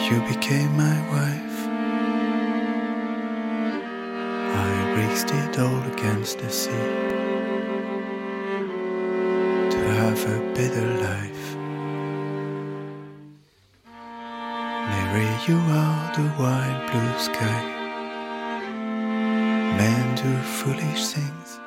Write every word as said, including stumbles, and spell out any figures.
you became my wife. I risked it all against the sea to have a better life. Mary, you are the wide blue sky. Men do foolish things,